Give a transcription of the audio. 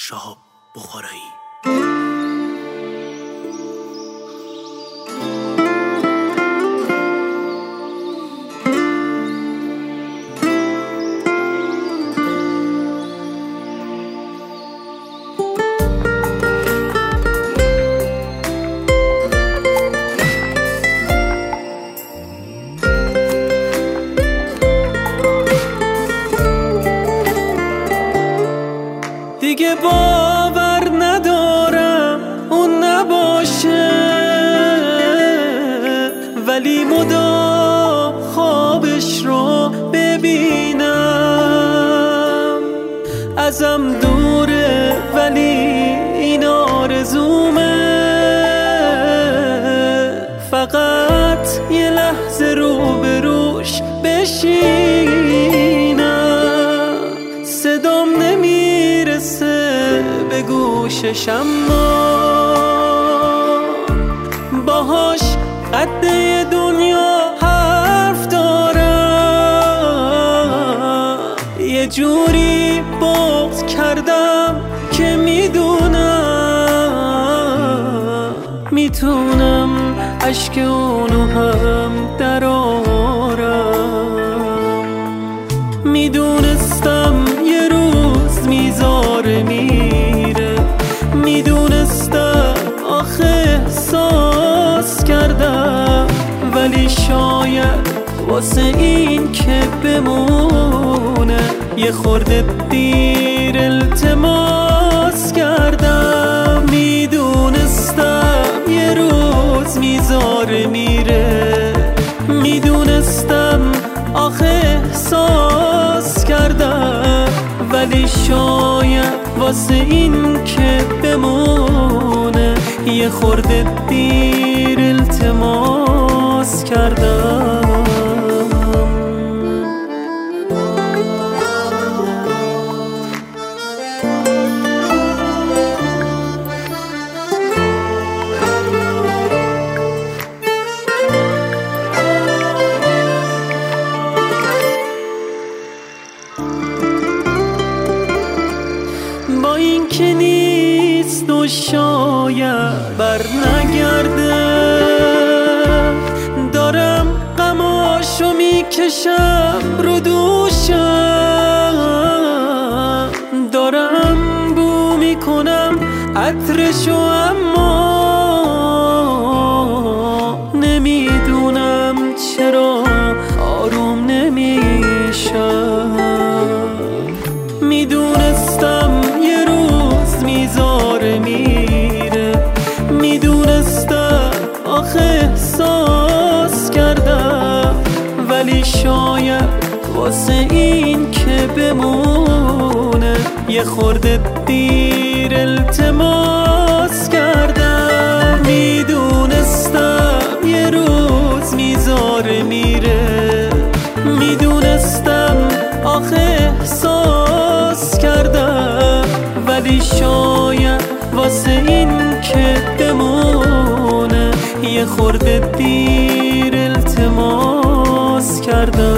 شهاب بخارایی. دیگه باور ندارم اون نباشه، ولی مدام خوابش رو ببینم. ازم دوره ولی این آرزومه، فقط یه لحظه روبروش بشینم. صدام نمیرسه به گوشش، اما باهاش قده دنیا حرف دارم. یه جوری بغض کردم که میتونم اشک اونو هم درارم. میدونستم یه روز میذاره میره، میدونستم آخه احساس کردم، ولی شاید واسه این که بمونه یه خورده دیر التماس کردم. میدونستم یه روز میذاره میره، میدونستم آخه احساس کردم، ولی شاید واسه این که بمونه یه خورده دیر التماس کردم. با این که نیست و شاید بر نگرده، دارم غماشو میکشم رو دوشم، دارم بو میکنم عطرشو، اما نمیدونم چرا آروم نمیشم. میدونستم یه روز میذاره میره، میدونستم آخه احساس کردم، ولی شاید واسه این که بمونه یه خورده دیر التماس کردم. میدونستم یه روز میذاره میره، میدونستم آخه احساس کردم، ولی شاید واسه این که بمونه یه خورده دیر التماس کردم.